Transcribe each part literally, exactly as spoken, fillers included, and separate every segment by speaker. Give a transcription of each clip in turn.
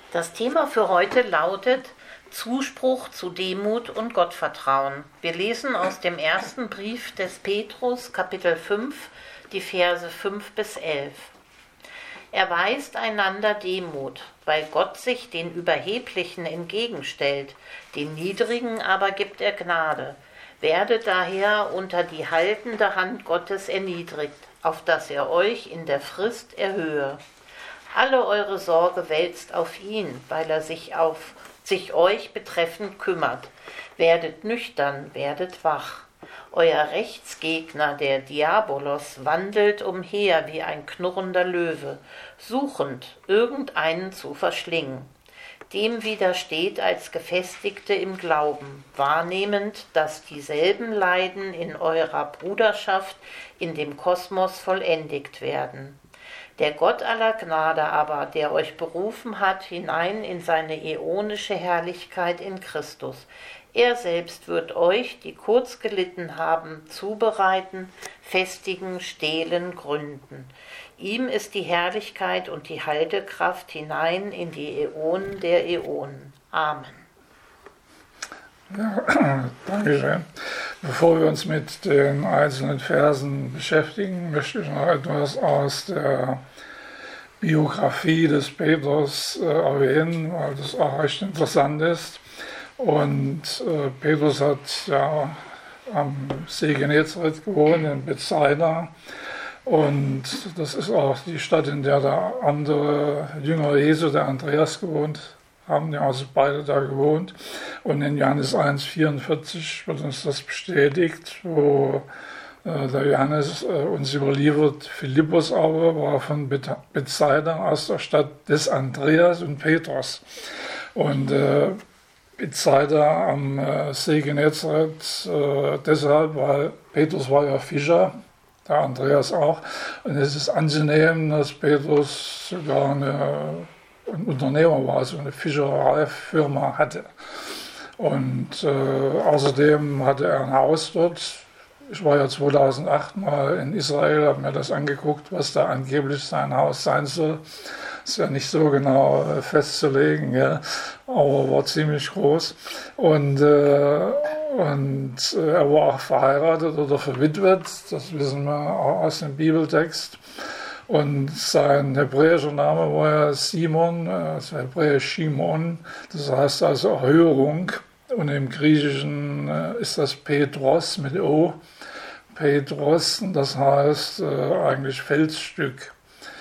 Speaker 1: Das Thema für heute lautet Zuspruch zu Demut und Gottvertrauen. Wir lesen aus dem ersten Brief des Petrus, Kapitel fünf, die Verse fünf bis elf. Erweist einander Demut, weil Gott sich den Überheblichen entgegenstellt, den Niedrigen aber gibt er Gnade. Werdet daher unter die haltende Hand Gottes erniedrigt, auf dass er euch in der Frist erhöhe. Alle eure Sorge wälzt auf ihn, weil er sich auf sich euch betreffend kümmert. Werdet nüchtern, werdet wach. Euer Rechtsgegner, der Diabolos, wandelt umher wie ein knurrender Löwe, suchend, irgendeinen zu verschlingen. Dem widersteht als Gefestigte im Glauben, wahrnehmend, dass dieselben Leiden in eurer Bruderschaft in dem Kosmos vollendigt werden. Der Gott aller Gnade aber, der euch berufen hat hinein in seine äonische Herrlichkeit in Christus, er selbst wird euch, die kurz gelitten haben, zubereiten, festigen, stehlen, gründen. Ihm ist die Herrlichkeit und die Haltekraft hinein in die Äonen der Äonen. Amen.
Speaker 2: Ja, danke schön. Bevor wir uns mit den einzelnen Versen beschäftigen, möchte ich noch etwas aus der Biografie des Petrus äh, erwähnen, weil das auch recht interessant ist. Und äh, Petrus hat ja am See Genezareth gewohnt, in Bethsaida. Und das ist auch die Stadt, in der der andere Jünger Jesu, der Andreas, gewohnt haben. Die haben also beide da gewohnt. Und in Johannes eins vierundvierzig wird uns das bestätigt, wo äh, der Johannes äh, uns überliefert. Philippus aber war von Bethsaida, aus der Stadt des Andreas und Petrus. Und äh, Bethsaida am äh, See Genezareth äh, deshalb, weil Petrus war ja Fischer, der Andreas auch. Und es ist anzunehmen, dass Petrus sogar eine, ein Unternehmer war, so eine Fischereifirma hatte. Und äh, außerdem hatte er ein Haus dort. Ich war ja zweitausendacht mal in Israel, habe mir das angeguckt, was da angeblich sein Haus sein soll. Ist ja nicht so genau äh, festzulegen, ja, aber war ziemlich groß. Und, äh, und äh, er war auch verheiratet oder verwitwet, das wissen wir auch aus dem Bibeltext. Und sein hebräischer Name war ja Simon, also hebräisch Shimon, das heißt also Erhöhung. Und im Griechischen äh, ist das Petros mit O, Petros, das heißt äh, eigentlich Felsstück.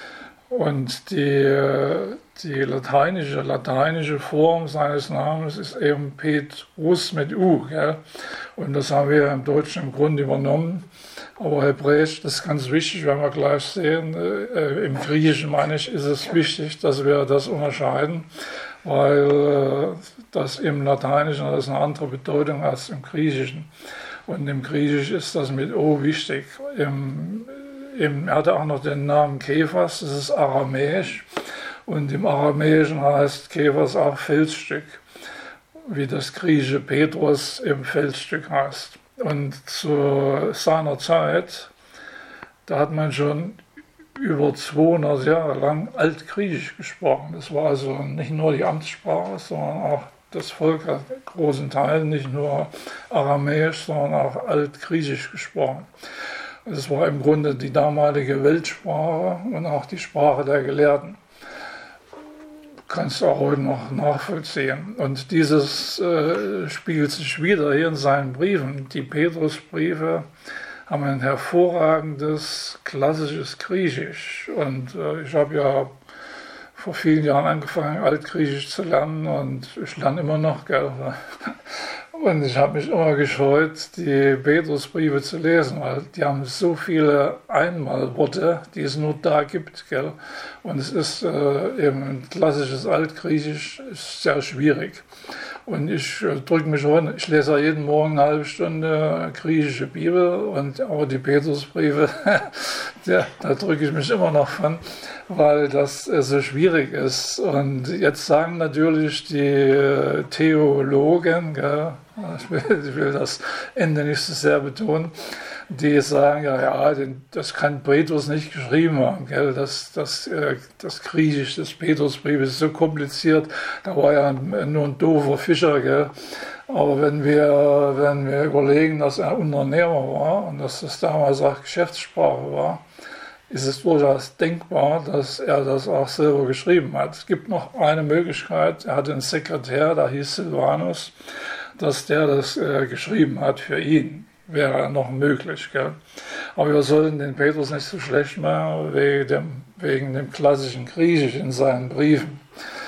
Speaker 2: Und die, die lateinische, lateinische Form seines Namens ist eben Petrus mit U. Gell? Und das haben wir im Deutschen im Grunde übernommen. Aber Hebräisch, das ist ganz wichtig, werden wir gleich sehen. Äh, Im Griechischen, meine ich, ist es wichtig, dass wir das unterscheiden, weil äh, das im Lateinischen das eine andere Bedeutung als im Griechischen. Und im Griechischen ist das mit O wichtig. Im Er hatte auch noch den Namen Kephas, das ist aramäisch. Und im Aramäischen heißt Kephas auch Felsstück, wie das griechische Petrus im Felsstück heißt. Und zu seiner Zeit, da hat man schon über zweihundert Jahre lang Altgriechisch gesprochen. Das war also nicht nur die Amtssprache, sondern auch das Volk hat in großen Teilen nicht nur Aramäisch, sondern auch Altgriechisch gesprochen. Es war im Grunde die damalige Weltsprache und auch die Sprache der Gelehrten. Kannst du auch heute noch nachvollziehen. Und dieses äh, spiegelt sich wieder hier in seinen Briefen. Die Petrusbriefe haben ein hervorragendes, klassisches Griechisch. Und äh, ich habe ja vor vielen Jahren angefangen, Altgriechisch zu lernen und ich lerne immer noch, gell? Und ich habe mich immer gescheut, die Petrusbriefe zu lesen, weil die haben so viele Einmalworte, die es nur da gibt. Gell? Und es ist äh, eben ein klassisches Altgriechisch, ist sehr schwierig. Und ich äh, drücke mich schon, ich lese ja jeden Morgen eine halbe Stunde griechische Bibel, und aber die Petrusbriefe, ja, da drücke ich mich immer noch von, weil das äh, so schwierig ist. Und jetzt sagen natürlich die äh, Theologen, gell, ich will, ich will das Ende nicht so sehr betonen, die sagen, ja, ja, das kann Petrus nicht geschrieben haben. Gell? Das, das, das Griechisch des Petrusbriefes ist so kompliziert, da war ja nur ein doofer Fischer. Gell? Aber wenn wir, wenn wir überlegen, dass er Unternehmer war und dass das damals auch Geschäftssprache war, ist es durchaus denkbar, dass er das auch selber geschrieben hat. Es gibt noch eine Möglichkeit, er hatte einen Sekretär, der hieß Silvanus, dass der das äh, geschrieben hat für ihn. Wäre noch möglich. Gell? Aber wir sollten den Petrus nicht so schlecht machen, wegen dem, wegen dem klassischen Griechisch in seinen Briefen.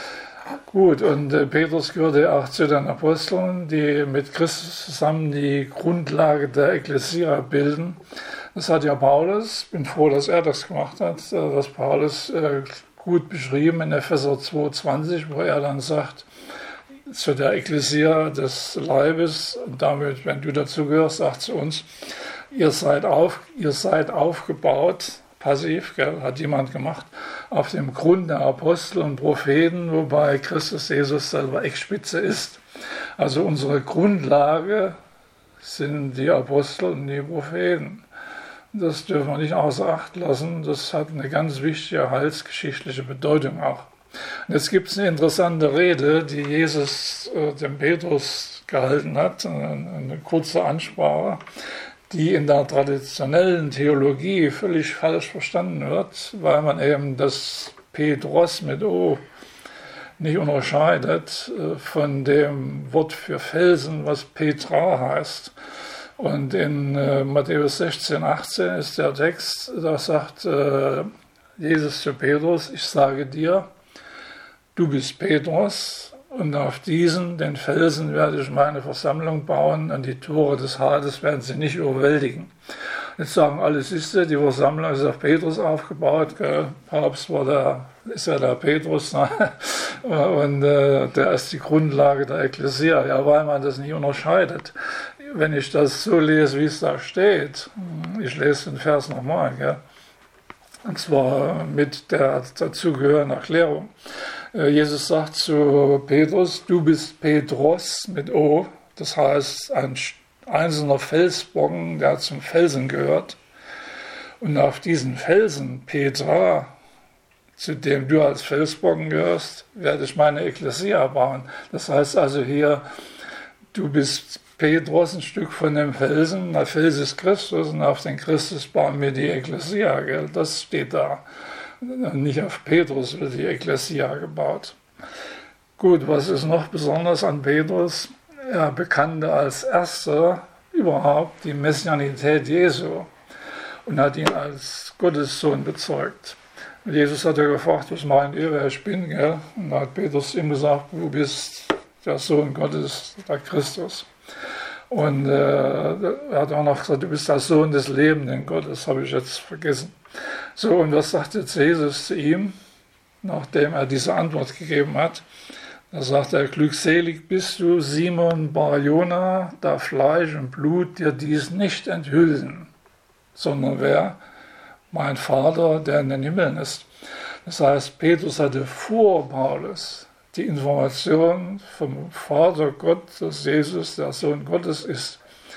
Speaker 2: Gut, und äh, Petrus gehörte auch zu den Aposteln, die mit Christus zusammen die Grundlage der Ekklesia bilden. Das hat ja Paulus, ich bin froh, dass er das gemacht hat, dass Paulus äh, gut beschrieben in Epheser zwei zwanzig, wo er dann sagt, zu der Ekklesia des Leibes, und damit, wenn du dazu gehörst, sagt zu uns, ihr seid, auf, ihr seid aufgebaut, passiv, gell, hat jemand gemacht, auf dem Grund der Apostel und Propheten, wobei Christus Jesus selber Eckspitze ist. Also unsere Grundlage sind die Apostel und die Propheten. Das dürfen wir nicht außer Acht lassen. Das hat eine ganz wichtige heilsgeschichtliche Bedeutung auch. Und jetzt gibt es eine interessante Rede, die Jesus äh, dem Petrus gehalten hat, eine, eine kurze Ansprache, die in der traditionellen Theologie völlig falsch verstanden wird, weil man eben das Petros mit O nicht unterscheidet äh, von dem Wort für Felsen, was Petra heißt. Und in äh, Matthäus sechzehn, achtzehn ist der Text, da sagt äh, Jesus zu Petrus, ich sage dir, du bist Petrus und auf diesen, den Felsen, werde ich meine Versammlung bauen und die Tore des Hades werden sie nicht überwältigen. Jetzt sagen alle, siehst du, die Versammlung ist auf Petrus aufgebaut, gell? Papst war der, ist ja der Petrus, ne? Und äh, der ist die Grundlage der Ekklesia, ja, weil man das nicht unterscheidet. Wenn ich das so lese, wie es da steht, ich lese den Vers nochmal, gell? Und zwar mit der dazugehörigen Erklärung. Jesus sagt zu Petrus, du bist Petros mit O, das heißt ein einzelner Felsbrocken, der zum Felsen gehört. Und auf diesen Felsen, Petra, zu dem du als Felsbrocken gehörst, werde ich meine Ekklesia bauen. Das heißt also hier, du bist Petros, ein Stück von dem Felsen, der Fels ist Christus und auf den Christus bauen wir die Ekklesia, gell? Das steht da. Nicht auf Petrus wird die Ekklesia gebaut. Gut, was ist noch besonders an Petrus? Er bekannte als erster überhaupt die Messianität Jesu und hat ihn als Gottessohn bezeugt. Und Jesus hat ja gefragt, was meint ihr, wer ich bin? Gell? Und da hat Petrus ihm gesagt, du bist der Sohn Gottes, der Christus. Und äh, er hat auch noch gesagt, du bist der Sohn des lebenden Gottes, habe ich jetzt vergessen. So, und was sagt jetzt Jesus zu ihm, nachdem er diese Antwort gegeben hat? Da sagt er, glückselig bist du, Simon Bar-Jona, da Fleisch und Blut dir dies nicht enthüllen, sondern wer? Mein Vater, der in den Himmeln ist. Das heißt, Petrus hatte vor Paulus die Information vom Vater Gott, dass Jesus der Sohn Gottes ist.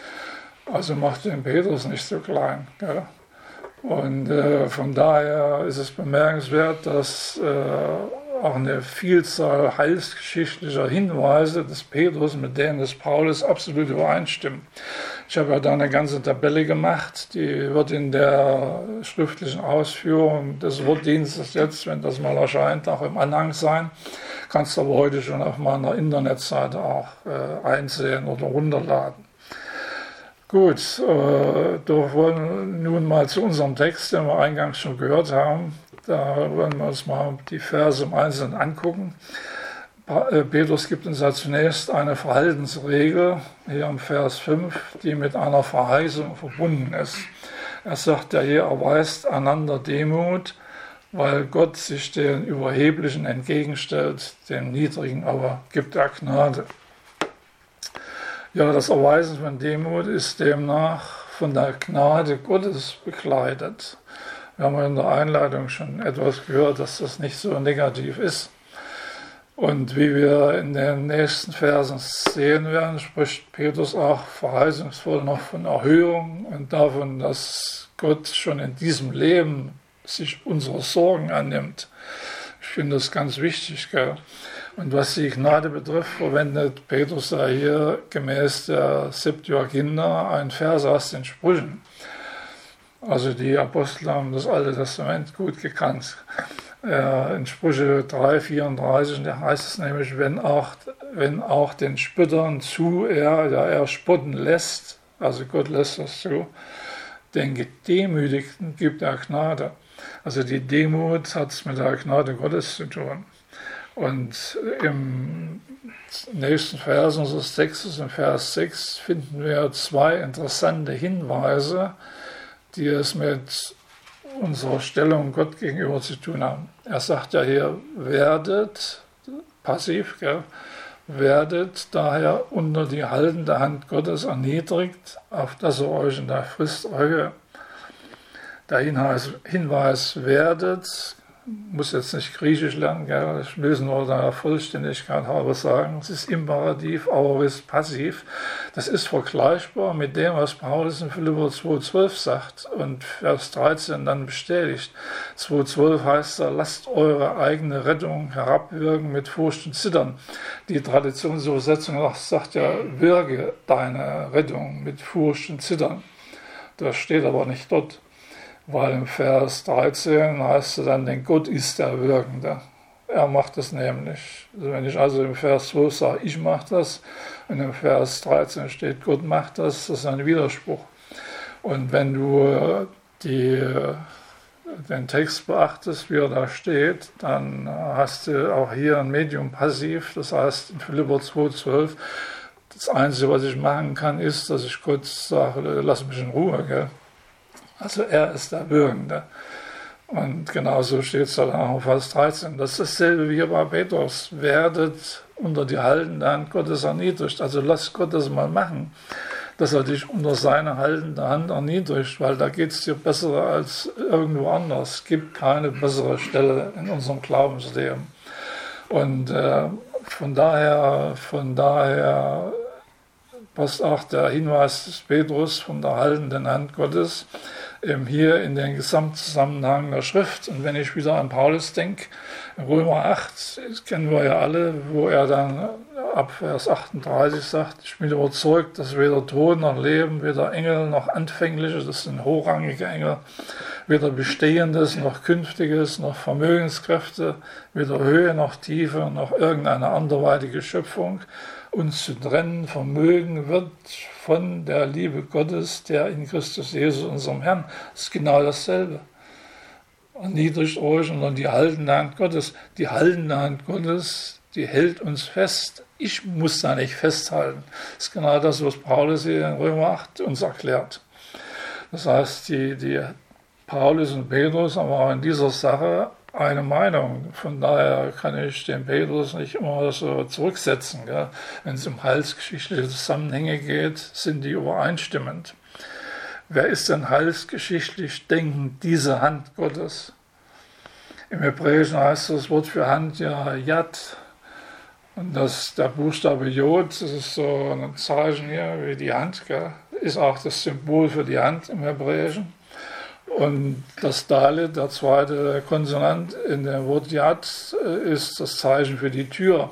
Speaker 2: Also macht den Petrus nicht so klein. Gell? Und äh, von daher ist es bemerkenswert, dass äh, auch eine Vielzahl heilsgeschichtlicher Hinweise des Petrus mit denen des Paulus absolut übereinstimmen. Ich habe ja da eine ganze Tabelle gemacht, die wird in der schriftlichen Ausführung des Wortdienstes jetzt, wenn das mal erscheint, auch im Anhang sein. Kannst du aber heute schon auf meiner Internetseite auch äh, einsehen oder runterladen. Gut, äh, da wollen wir nun mal zu unserem Text, den wir eingangs schon gehört haben. Da wollen wir uns mal die Verse im Einzelnen angucken. Petrus gibt uns ja zunächst eine Verhaltensregel, hier im Vers fünf, die mit einer Verheißung verbunden ist. Er sagt, der je erweist einander Demut, weil Gott sich den Überheblichen entgegenstellt, dem Niedrigen aber gibt er Gnade. Ja, das Erweisen von Demut ist demnach von der Gnade Gottes begleitet. Wir haben in der Einleitung schon etwas gehört, dass das nicht so negativ ist. Und wie wir in den nächsten Versen sehen werden, spricht Petrus auch verheißungsvoll noch von Erhöhung und davon, dass Gott schon in diesem Leben sich unserer Sorgen annimmt. Ich finde das ganz wichtig, gell? Und was die Gnade betrifft, verwendet Petrus da hier gemäß der Septuaginta einen Vers aus den Sprüchen. Also die Apostel haben das Alte Testament gut gekannt. Äh, in Sprüche drei vierunddreißig, da heißt es nämlich, wenn auch, wenn auch den Spöttern zu er, ja er spotten lässt, also Gott lässt das zu, den Gedemütigten gibt er Gnade. Also die Demut hat es mit der Gnade Gottes zu tun. Und im nächsten Vers unseres Textes, im Vers sechs, finden wir zwei interessante Hinweise, die es mit unserer Stellung Gott gegenüber zu tun haben. Er sagt ja hier, werdet, passiv, gell, werdet daher unter die haltende Hand Gottes erniedrigt, auf dass er euch in der Frist erhöhe. Der Hinweis, Hinweis werdet, muss jetzt nicht Griechisch lernen, gell? Ich will es nur der Vollständigkeit halber sagen, es ist Imperativ, aber es ist passiv. Das ist vergleichbar mit dem, was Paulus in Philipper zwei zwölf sagt und Vers dreizehn dann bestätigt. zwei zwölf heißt da, lasst eure eigene Rettung herabwirken mit Furcht und Zittern. Die Traditionsübersetzung sagt ja, wirke deine Rettung mit Furcht und Zittern. Das steht aber nicht dort. Weil im Vers dreizehn heißt es dann, denn Gott ist der Wirkende. Er macht es nämlich. Also wenn ich also im Vers zwölf sage, ich mache das, und im Vers dreizehn steht, Gott macht das, das ist ein Widerspruch. Und wenn du die, den Text beachtest, wie er da steht, dann hast du auch hier ein Medium passiv, das heißt in Philipper zwei zwölf, das Einzige, was ich machen kann, ist, dass ich Gott sage, lass mich in Ruhe, gell? Also er ist der Wirkende. Und genauso steht es dann auch in Vers dreizehn. Das ist dasselbe wie hier bei Petrus. Werdet unter die haltende Hand Gottes erniedrigt. Also lass Gott das mal machen, dass er dich unter seine haltende Hand erniedrigt, weil da geht es dir besser als irgendwo anders. Es gibt keine bessere Stelle in unserem Glaubensleben. Und äh, von daher, von daher passt auch der Hinweis des Petrus von der haltenden Hand Gottes eben hier in den Gesamtzusammenhang der Schrift. Und wenn ich wieder an Paulus denke, in Römer acht, das kennen wir ja alle, wo er dann ab Vers achtunddreißig sagt, ich bin überzeugt, dass weder Tod noch Leben, weder Engel noch Anfängliche, das sind hochrangige Engel, weder Bestehendes noch Künftiges noch Vermögenskräfte, weder Höhe noch Tiefe noch irgendeine anderweitige Schöpfung uns zu trennen vermögen wird von der Liebe Gottes, der in Christus Jesus, unserem Herrn. Das ist genau dasselbe. Erniedrigt euch unter die haltende Hand Gottes. Die haltende Hand Gottes, die hält uns fest. Ich muss da nicht festhalten. Das ist genau das, was Paulus hier in Römer acht uns erklärt. Das heißt, die, die Paulus und Petrus haben auch in dieser Sache eine Meinung. Von daher kann ich den Petrus nicht immer so zurücksetzen. Gell? Wenn es um heilsgeschichtliche Zusammenhänge geht, sind die übereinstimmend. Wer ist denn heilsgeschichtlich denkend diese Hand Gottes? Im Hebräischen heißt das Wort für Hand ja Yad. Und das, der Buchstabe Jod, das ist so ein Zeichen hier wie die Hand, gell? Ist auch das Symbol für die Hand im Hebräischen. Und das Dalet, der zweite Konsonant in dem Wort Yad, ist das Zeichen für die Tür.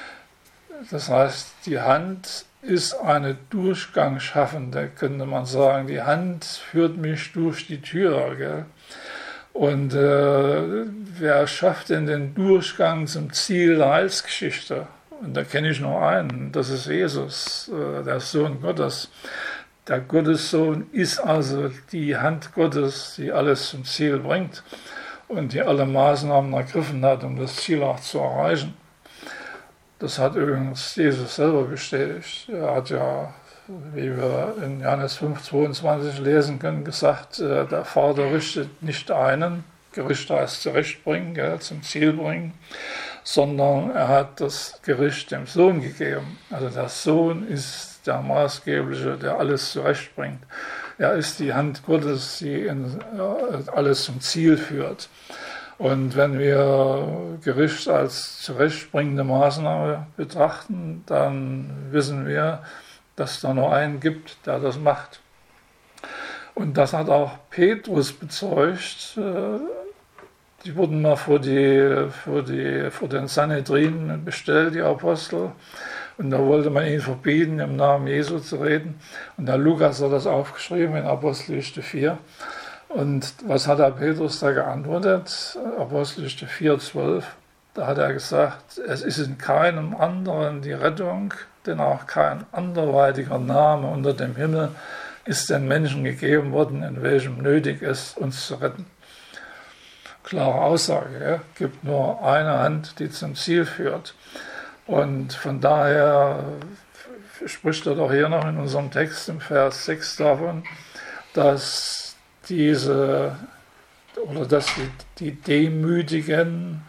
Speaker 2: Das heißt, die Hand ist eine Durchgangsschaffende, könnte man sagen. Die Hand führt mich durch die Tür. Gell? Und äh, wer schafft denn den Durchgang zum Ziel der Heilsgeschichte? Und da kenne ich nur einen, das ist Jesus, äh, der Sohn Gottes. Der Gottessohn ist also die Hand Gottes, die alles zum Ziel bringt und die alle Maßnahmen ergriffen hat, um das Ziel auch zu erreichen. Das hat übrigens Jesus selber bestätigt. Er hat ja, wie wir in Johannes fünf zweiundzwanzig lesen können, gesagt, der Vater richtet nicht einen, Gericht heißt zurechtbringen, gell, zum Ziel bringen, sondern er hat das Gericht dem Sohn gegeben. Also der Sohn ist der Maßgebliche, der alles zurechtbringt. Er ist die Hand Gottes, die in, äh, alles zum Ziel führt. Und wenn wir Gericht als zurechtbringende Maßnahme betrachten, dann wissen wir, dass es da nur einen gibt, der das macht. Und das hat auch Petrus bezeugt. Die wurden mal vor, die, vor, die, vor den Sanhedrin bestellt, die Apostel. Und da wollte man ihnen verbieten, im Namen Jesu zu reden. Und der Lukas hat das aufgeschrieben in Apostelgeschichte vier. Und was hat der Petrus da geantwortet? Apostelgeschichte vier, zwölf. Da hat er gesagt, es ist in keinem anderen die Rettung, denn auch kein anderweitiger Name unter dem Himmel ist den Menschen gegeben worden, in welchem nötig ist, uns zu retten. Klare Aussage, ja? Gibt nur eine Hand, die zum Ziel führt. Und von daher spricht er doch hier noch in unserem Text im Vers sechs davon, dass diese oder dass die, die Demütigen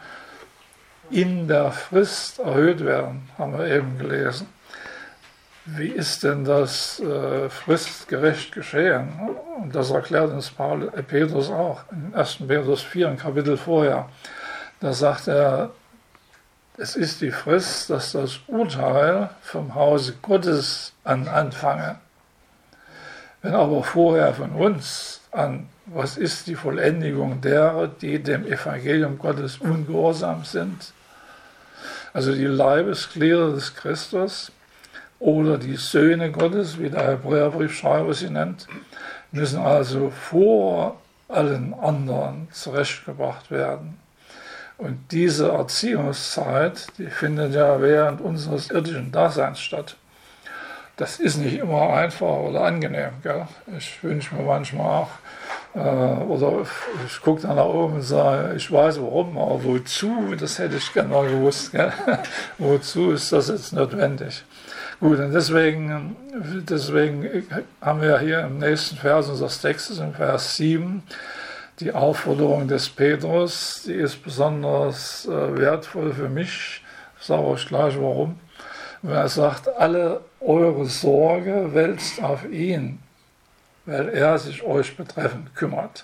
Speaker 2: in der Frist erhöht werden, haben wir eben gelesen. Wie ist denn das äh, fristgerecht geschehen? Und das erklärt uns Paul, äh, Petrus auch, in ersten Petrus vier, ein Kapitel vorher. Da sagt er, es ist die Frist, dass das Urteil vom Hause Gottes an anfange. Wenn aber vorher von uns an, was ist die Vollendigung derer, die dem Evangelium Gottes ungehorsam sind? Also die Leibesglieder des Christus oder die Söhne Gottes, wie der Hebräerbriefschreiber sie nennt, müssen also vor allen anderen zurechtgebracht werden. Und diese Erziehungszeit, die findet ja während unseres irdischen Daseins statt. Das ist nicht immer einfach oder angenehm. Gell? Ich wünsche mir manchmal auch, äh, oder ich gucke dann nach oben und sage, ich weiß warum, aber wozu, das hätte ich gerne mal gewusst. Gell? Wozu ist das jetzt notwendig? Gut, und deswegen, deswegen haben wir hier im nächsten Vers unseres Textes, im Vers sieben, die Aufforderung des Petrus, die ist besonders äh, wertvoll für mich. Ich sage euch gleich warum. Wenn er sagt, alle eure Sorge wälzt auf ihn, weil er sich euch betreffend kümmert.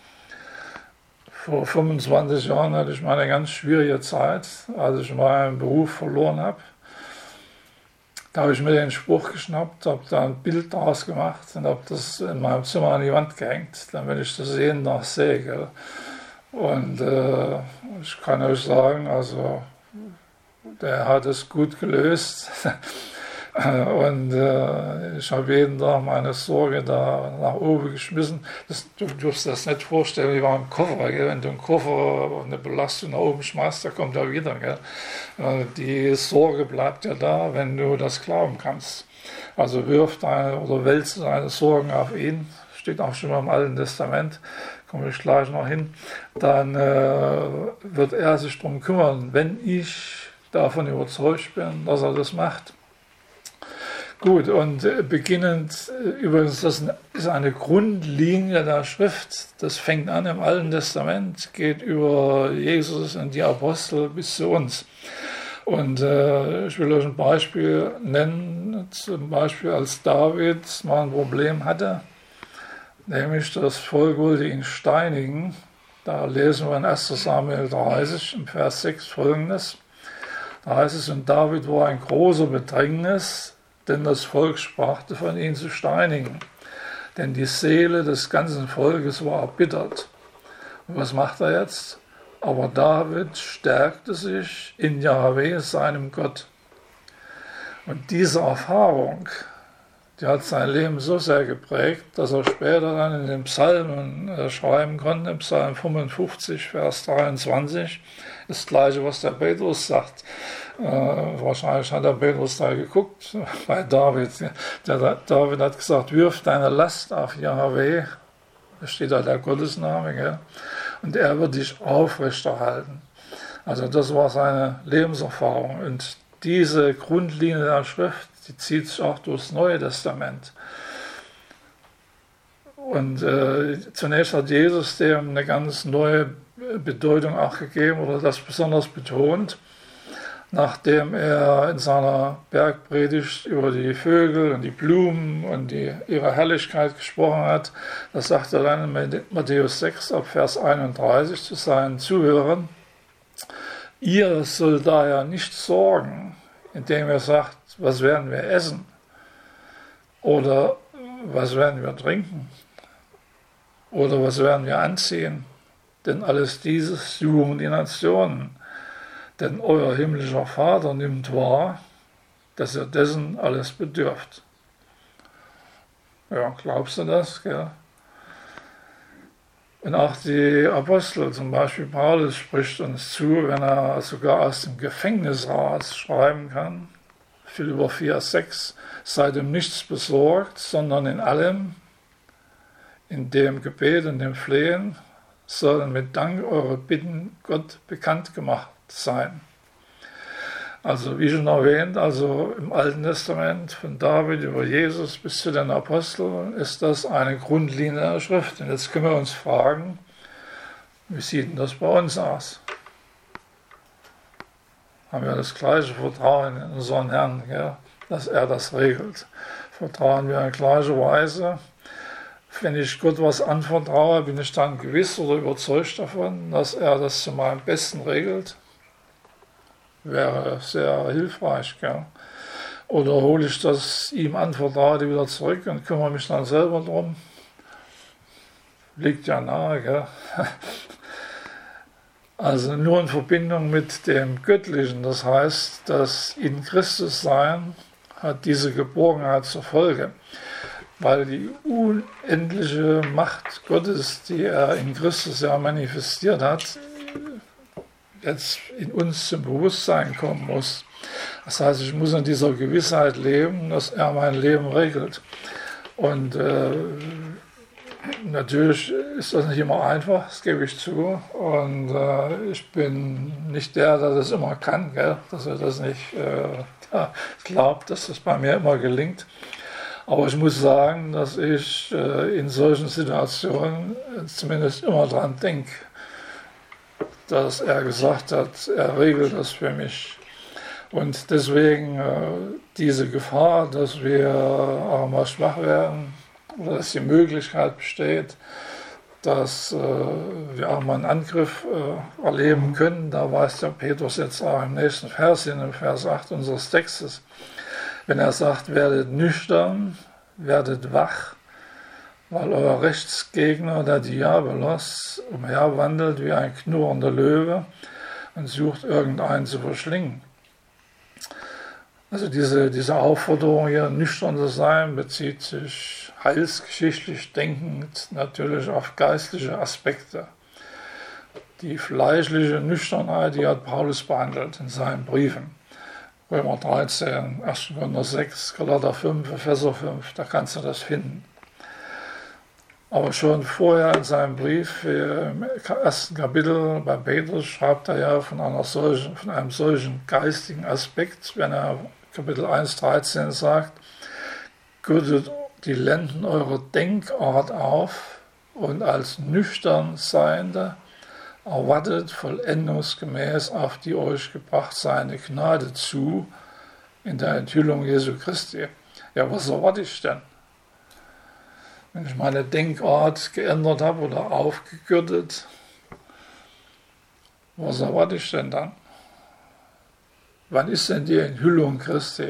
Speaker 2: Vor fünfundzwanzig Jahren hatte ich mal eine ganz schwierige Zeit, als ich meinen Beruf verloren habe. Da habe ich mir den Spruch geschnappt, habe da ein Bild daraus gemacht und habe das in meinem Zimmer an die Wand gehängt, damit ich das jeden Tag sehe. Gell? Und äh, ich kann euch sagen, also der hat es gut gelöst. Und äh, ich habe jeden Tag meine Sorge da nach oben geschmissen. Das, du darfst das nicht vorstellen, wie war im Koffer. Gell? Wenn du einen Koffer eine Belastung nach oben schmeißt, da kommt er wieder. Gell? Äh, die Sorge bleibt ja da, wenn du das glauben kannst. Also wirf deine oder wälze deine Sorgen auf ihn. Steht auch schon mal im Alten Testament. Komme ich gleich noch hin. Dann äh, wird er sich darum kümmern, wenn ich davon überzeugt bin, dass er das macht. Gut, und beginnend, übrigens, das ist eine Grundlinie der Schrift, das fängt an im Alten Testament, geht über Jesus und die Apostel bis zu uns. Und äh, ich will euch ein Beispiel nennen, zum Beispiel als David mal ein Problem hatte, nämlich das Volk wollte ihn steinigen. Da lesen wir in erster Samuel dreißig, im Vers sechs folgendes. Da heißt es, und David war ein großer Bedrängnis, denn das Volk sprach von ihm zu steinigen. Denn die Seele des ganzen Volkes war erbittert. Und was macht er jetzt? Aber David stärkte sich in Jahwe, seinem Gott. Und diese Erfahrung, die hat sein Leben so sehr geprägt, dass er später dann in den Psalmen äh, schreiben konnte, im Psalm fünfundfünfzig, Vers dreiundzwanzig, das Gleiche, was der Petrus sagt. Äh, wahrscheinlich hat der Petrus da geguckt bei David. Der, der David hat gesagt, wirf deine Last auf Jahwe, da steht da der Gottesname, gell? Und er wird dich aufrechterhalten. Also das war seine Lebenserfahrung. Und diese Grundlinie der Schrift, die zieht sich auch durchs Neue Testament. Und äh, zunächst hat Jesus dem eine ganz neue Bedeutung auch gegeben oder das besonders betont. nachdem er in seiner Bergpredigt über die Vögel und die Blumen und die, ihre Herrlichkeit gesprochen hat, das sagt er dann in Matthäus sechs ab Vers einunddreißig zu seinen Zuhörern: Ihr sollt daher nicht sorgen, indem ihr sagt, was werden wir essen oder was werden wir trinken oder was werden wir anziehen, denn alles dieses suchen die Nationen. Denn euer himmlischer Vater nimmt wahr, dass ihr dessen alles bedürft. Ja, glaubst du das? Gell? Und auch die Apostel, zum Beispiel Paulus, spricht uns zu, wenn er sogar aus dem Gefängnisrat schreiben kann, Philipper vier, sechs, seid um nichts besorgt, sondern in allem, in dem Gebet und dem Flehen, sollen mit Dank eure Bitten Gott bekannt gemacht sein. Also wie schon erwähnt, also im Alten Testament von David über Jesus bis zu den Aposteln ist das eine Grundlinie der Schrift. Und jetzt können wir uns fragen, wie sieht denn das bei uns aus? Haben wir das gleiche Vertrauen in unseren Herrn, ja, dass er das regelt? Vertrauen wir in gleicher Weise? Wenn ich Gott was anvertraue, bin ich dann gewiss oder überzeugt davon, dass er das zu meinem Besten regelt? Wäre sehr hilfreich. Gell? Oder hole ich das ihm Anvertraute wieder zurück und kümmere mich dann selber drum? Liegt ja nahe. Gell? Also nur in Verbindung mit dem Göttlichen, das heißt, das in Christus sein, hat diese Geborgenheit zur Folge. Weil die unendliche Macht Gottes, die er in Christus ja manifestiert hat, jetzt in uns zum Bewusstsein kommen muss. Das heißt, ich muss in dieser Gewissheit leben, dass er mein Leben regelt. Und äh, natürlich ist das nicht immer einfach, das gebe ich zu. Und äh, ich bin nicht der, der das immer kann, gell? Dass er das nicht äh, ja, glaubt, dass das bei mir immer gelingt. Aber ich muss sagen, dass ich äh, in solchen Situationen zumindest immer dran denke, dass er gesagt hat, er regelt das für mich. Und deswegen äh, diese Gefahr, dass wir auch mal schwach werden oder dass die Möglichkeit besteht, dass äh, wir auch mal einen Angriff äh, erleben können, da weist der Petrus jetzt auch im nächsten Vers hin, im Vers acht unseres Textes. Wenn er sagt, werdet nüchtern, werdet wach, weil euer Rechtsgegner, der Diabolos, umherwandelt wie ein knurrender Löwe und sucht irgendeinen zu verschlingen. Also diese, diese Aufforderung hier, nüchtern zu sein, bezieht sich heilsgeschichtlich denkend natürlich auf geistliche Aspekte. Die fleischliche Nüchternheit, die hat Paulus behandelt in seinen Briefen. Römer dreizehn, erster Korinther sechs, Galater fünf, Epheser fünf, da kannst du das finden. Aber schon vorher in seinem Brief, im ersten Kapitel bei Petrus, schreibt er ja von, einer solchen, von einem solchen geistigen Aspekt, wenn er Kapitel eins, dreizehn sagt, gürtet die Lenden eurer Denkart auf und als nüchtern Seiende erwartet vollendungsgemäß auf die euch gebracht seine Gnade zu in der Enthüllung Jesu Christi. Ja, was erwarte ich denn? Wenn ich meine Denkart geändert habe oder aufgegürtet, was erwarte ich denn dann? Wann ist denn die Enthüllung Christi?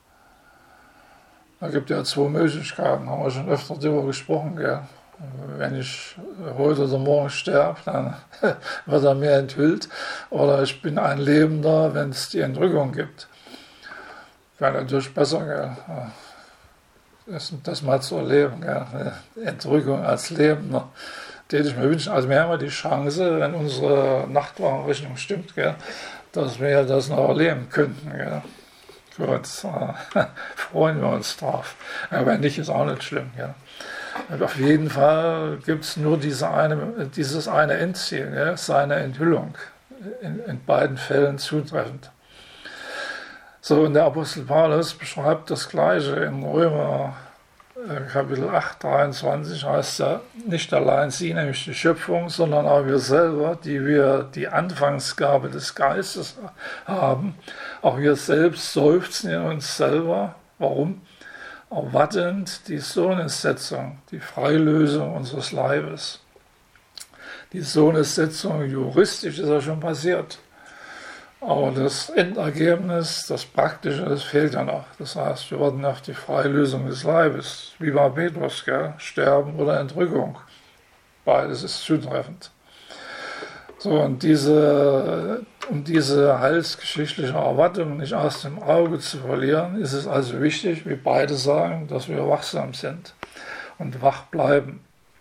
Speaker 2: Da gibt es ja zwei Möglichkeiten, haben wir schon öfter darüber gesprochen, gell? Wenn ich heute oder morgen sterbe, dann wird er mir enthüllt. Oder ich bin ein Lebender, wenn es die Entrückung gibt. Wäre natürlich besser, gell? Das, das mal zu erleben, gell? Entrückung als Lebender. Das hätte ich mir wünschen. Also wir haben ja die Chance, wenn unsere Nachtwagenrechnung stimmt, gell? Dass wir das noch erleben könnten. Gell? Gut, äh, freuen wir uns drauf. Aber wenn nicht, ist auch nicht schlimm. Gell? Auf jeden Fall gibt es nur diese eine, dieses eine Endziel, ja, seine Enthüllung, in, in beiden Fällen zutreffend. So, und der Apostel Paulus beschreibt das Gleiche in Römer Kapitel acht, dreiundzwanzig heißt ja, nicht allein sie, nämlich die Schöpfung, sondern auch wir selber, die wir die Anfangsgabe des Geistes haben. Auch wir selbst seufzen in uns selber. Warum? Erwartend die Sohnessetzung, die Freilösung unseres Leibes. Die Sohnessetzung juristisch ist ja schon passiert. Aber das Endergebnis, das Praktische, das fehlt ja noch. Das heißt, wir warten auf die Freilösung des Leibes, wie bei Petrus, gell? Sterben oder Entrückung. Beides ist zutreffend. So, und diese, um diese heilsgeschichtliche Erwartung nicht aus dem Auge zu verlieren, ist es also wichtig, wie beide sagen, dass wir wachsam sind und wach bleiben.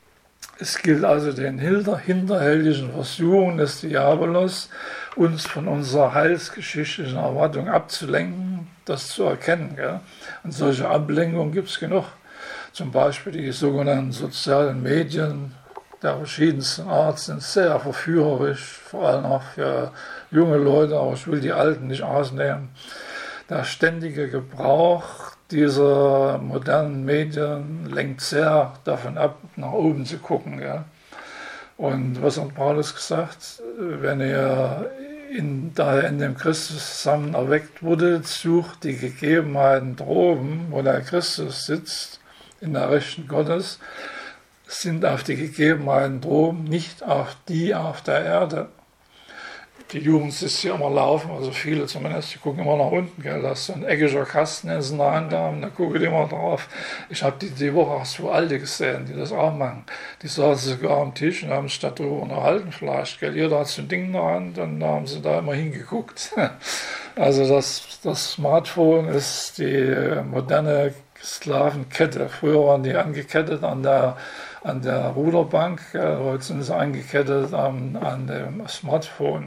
Speaker 2: Es gilt also den hinterhältigen Versuchen des Diabolos, uns von unserer heilsgeschichtlichen Erwartung abzulenken, das zu erkennen. Gell? Und solche Ablenkungen gibt es genug. Zum Beispiel die sogenannten sozialen Medien der verschiedensten Art sind sehr verführerisch, vor allem auch für junge Leute, aber ich will die Alten nicht ausnehmen. Der ständige Gebrauch dieser modernen Medien lenkt sehr davon ab, nach oben zu gucken. Ja. Und was hat Paulus gesagt? Wenn ihr in, da ihr in dem Christus zusammen erweckt wurdet, sucht die Gegebenheiten droben, wo der Christus sitzt, in der Rechten Gottes, sind auf die Gegebenheiten droben, nicht auf die auf der Erde. Die Jugend sitzt hier immer laufen, also viele zumindest, die gucken immer nach unten. Gell? Da ist so ein eckiger Kasten in so einer Hand da und da gucke ich immer drauf. Ich habe die, die Woche auch so Alte gesehen, die das auch machen. Die saßen sogar am Tisch und haben sich darüber unterhalten vielleicht. Gell? Jeder hat so ein Ding in der Hand und da haben sie da immer hingeguckt. Also das, das Smartphone ist die moderne Sklavenkette. Früher waren die angekettet an der an der Ruderbank, heute sind sie eingekettet an, an dem Smartphone.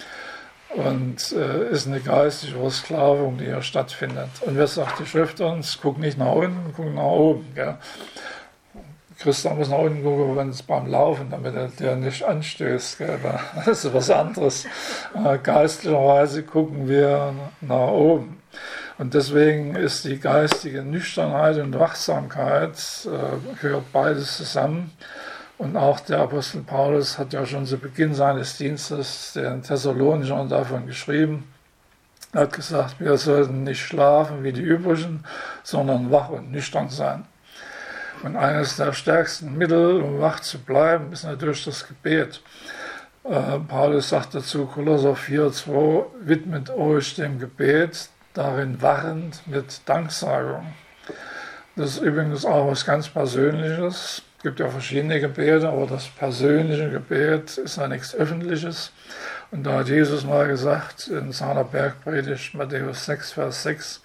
Speaker 2: Und äh, ist eine geistige Versklavung, die hier stattfindet. Und wer sagt die Schrift uns, guck nicht nach unten, guck nach oben. Gell? Christian muss nach unten gucken, wenn es beim Laufen, damit er dir nicht anstößt. Gell? Das ist was anderes. Äh, geistlicherweise gucken wir nach oben. Und deswegen ist die geistige Nüchternheit und Wachsamkeit, äh, gehört beides zusammen. Und auch der Apostel Paulus hat ja schon zu Beginn seines Dienstes den Thessalonichern davon geschrieben. Er hat gesagt, wir sollten nicht schlafen wie die übrigen, sondern wach und nüchtern sein. Und eines der stärksten Mittel, um wach zu bleiben, ist natürlich das Gebet. Äh, Paulus sagt dazu, Kolosser vier, zwei, widmet euch dem Gebet, darin wachend mit Danksagung. Das ist übrigens auch was ganz Persönliches. Es gibt ja verschiedene Gebete, aber das persönliche Gebet ist ja nichts Öffentliches. Und da hat Jesus mal gesagt in seiner Bergpredigt, Matthäus sechs, Vers sechs,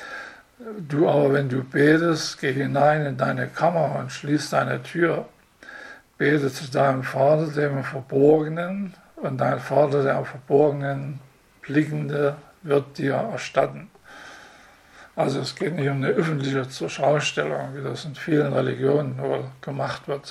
Speaker 2: du aber, wenn du betest, geh hinein in deine Kammer und schließ deine Tür. Bete zu deinem Vater, dem im Verborgenen, und dein Vater, der im Verborgenen Blickende, wird dir erstatten. Also es geht nicht um eine öffentliche Zurschaustellung, wie das in vielen Religionen wohl gemacht wird.